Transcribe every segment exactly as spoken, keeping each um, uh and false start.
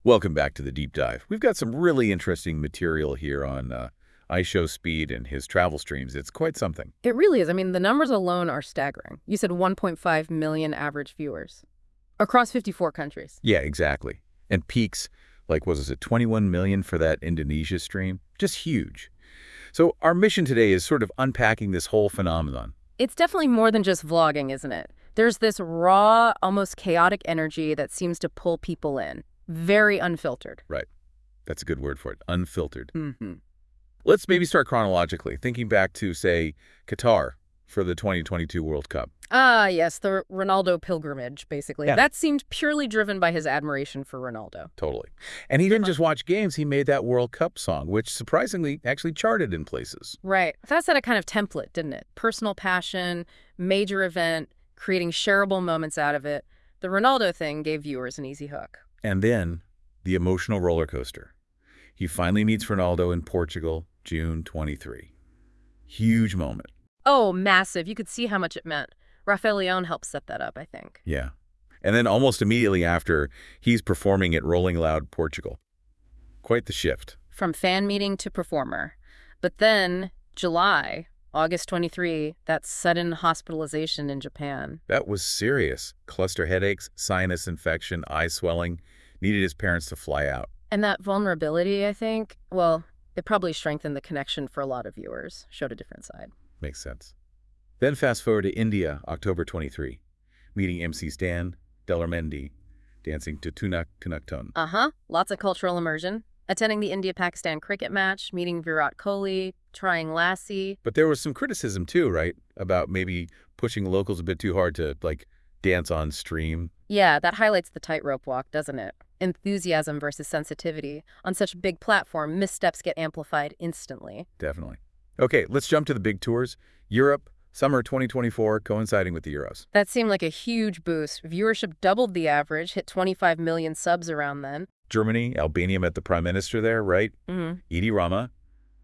Welcome back to the Deep Dive. We've got some really interesting material here on uh, IShowSpeed and his travel streams. It's quite something. It really is. I mean, the numbers alone are staggering. You said one point five million average viewers across fifty-four countries. Yeah, exactly. And peaks, like, what was it, twenty-one million for that Indonesia stream? Just huge. So our mission today is sort of unpacking this whole phenomenon. It's definitely more than just vlogging, isn't it? There's this raw, almost chaotic energy that seems to pull people in. Very unfiltered. Right. That's a good word for it. Unfiltered. Mm-hmm. Let's maybe start chronologically, thinking back to, say, Qatar for the twenty twenty-two World Cup. Ah, yes, the Ronaldo pilgrimage, basically. Yeah. That seemed purely driven by his admiration for Ronaldo. Totally. And he didn't just watch games, he made that World Cup song, which surprisingly actually charted in places. Right. That set a kind of template, didn't it? Personal passion, major event, creating shareable moments out of it. The Ronaldo thing gave viewers an easy hook. And then the emotional roller coaster. He finally meets Ronaldo in Portugal, June twenty-third. Huge moment. Oh, massive. You could see how much it meant. Rafael Leão helped set that up, I think. Yeah. And then almost immediately after, he's performing at Rolling Loud, Portugal. Quite the shift. From fan meeting to performer. But then, July, August twenty-third, that sudden hospitalization in Japan. That was serious. Cluster headaches, sinus infection, eye swelling. Needed his parents to fly out. And that vulnerability, I think, well, it probably strengthened the connection for a lot of viewers. Showed a different side. Makes sense. Then fast forward to India, October twenty-third. Meeting M Cs Dan, Dellarmendi, dancing to Tunak Tunak Tun. Uh-huh. Lots of cultural immersion. Attending the India-Pakistan cricket match, meeting Virat Kohli, trying Lassie. But there was some criticism too, right? About maybe pushing locals a bit too hard to, like, dance on stream. Yeah, that highlights the tightrope walk, doesn't it? Enthusiasm versus sensitivity. On such a big platform, missteps get amplified instantly. Definitely. Okay, let's jump to the big tours. Europe, summer twenty twenty-four, coinciding with the Euros. That seemed like a huge boost. Viewership doubled the average, hit twenty-five million subs around then. Germany, Albania met the prime minister there, right? Mm-hmm. Edi Rama.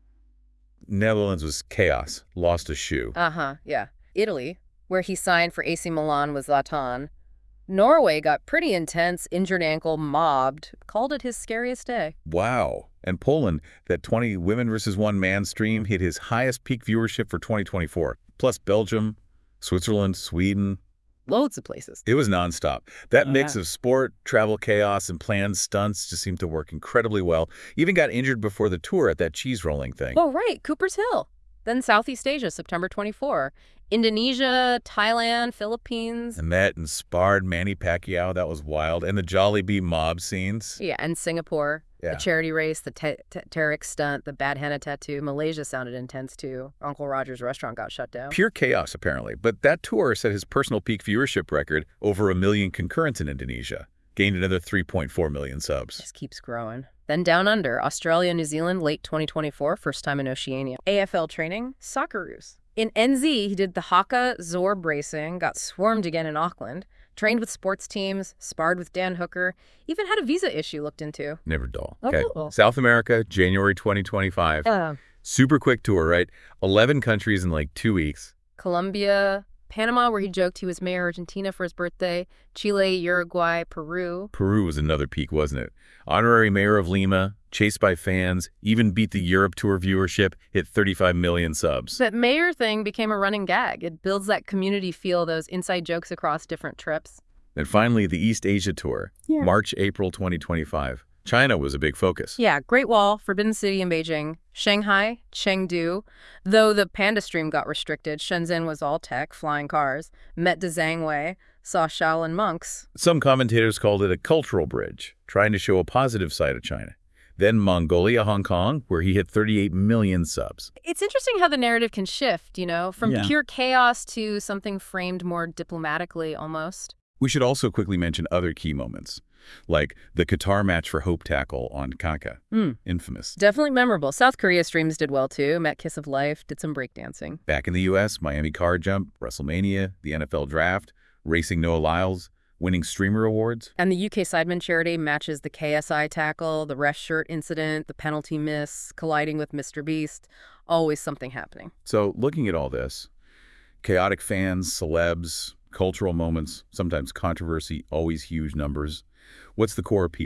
Netherlands was chaos, lost a shoe. Uh-huh, yeah. Italy, where he signed for A C Milan with Zlatan. Norway got pretty intense, injured ankle, mobbed, called it his scariest day. Wow. And Poland, that twenty women versus one man stream hit his highest peak viewership for twenty twenty-four. Plus Belgium, Switzerland, Sweden. Loads of places. It was nonstop. That Oh, mix yeah. of sport, travel chaos, and planned stunts just seemed to work incredibly well. Even got injured before the tour at that cheese rolling thing. Oh, right, Cooper's Hill. Then Southeast Asia, September twenty-fourth. Indonesia, Thailand, Philippines. And that inspired Manny Pacquiao. That was wild. And the Jollibee mob scenes. Yeah, and Singapore. Yeah. The charity race, the te- te- Tarek stunt, the bad henna tattoo. Malaysia sounded intense, too. Uncle Roger's restaurant got shut down. Pure chaos, apparently. But that tour set his personal peak viewership record, over a million concurrents in Indonesia. Gained another three point four million subs. Just keeps growing. Then down under, Australia, New Zealand, late twenty twenty-four, first time in Oceania. A F L training, Socceroos. In N Z, he did the Haka Zorb racing, got swarmed again in Auckland, trained with sports teams, sparred with Dan Hooker, even had a visa issue looked into. Never dull. Oh, Okay. cool. South America, January twenty twenty-five. Uh, Super quick tour, right? eleven countries in like two weeks. Colombia, Panama, where he joked he was Mayor Argentina for his birthday, Chile, Uruguay, Peru. Peru was another peak, wasn't it? Honorary mayor of Lima, chased by fans, even beat the Europe tour viewership, hit thirty-five million subs. That mayor thing became a running gag. It builds that community feel, those inside jokes across different trips. And finally, the East Asia tour, Yeah. March, April twenty twenty-five. China was a big focus. Yeah, Great Wall, Forbidden City in Beijing, Shanghai, Chengdu. Though the Panda Stream got restricted, Shenzhen was all tech, flying cars. Met to Zhangwei, saw Shaolin monks. Some commentators called it a cultural bridge, trying to show a positive side of China. Then Mongolia, Hong Kong, where he hit thirty-eight million subs. It's interesting how the narrative can shift, you know, from Yeah. pure chaos to something framed more diplomatically almost. We should also quickly mention other key moments, like the Qatar match for Hope tackle on Kaka. Mm. Infamous. Definitely memorable. South Korea streams did well too. Met Kiss of Life, did some breakdancing. Back in the U S, Miami car jump, WrestleMania, the N F L draft, racing Noah Lyles, winning streamer awards. And the U K Sidemen charity matches the K S I tackle, the ref shirt incident, the penalty miss, colliding with Mister Beast. Always something happening. So looking at all this, chaotic fans, celebs, cultural moments, sometimes controversy, always huge numbers. What's the core appeal?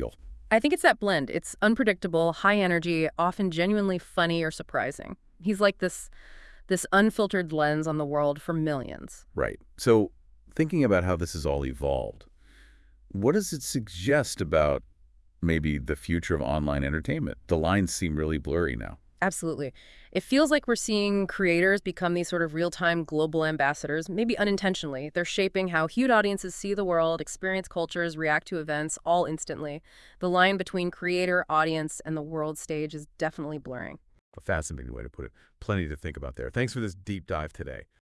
I think it's that blend. It's unpredictable, high energy, often genuinely funny or surprising. He's like this this unfiltered lens on the world for millions. Right. So thinking about how this has all evolved, what does it suggest about maybe the future of online entertainment? The lines seem really blurry now. Absolutely. It feels like we're seeing creators become these sort of real-time global ambassadors, maybe unintentionally. They're shaping how huge audiences see the world, experience cultures, react to events, all instantly. The line between creator, audience, and the world stage is definitely blurring. A fascinating way to put it. Plenty to think about there. Thanks for this deep dive today.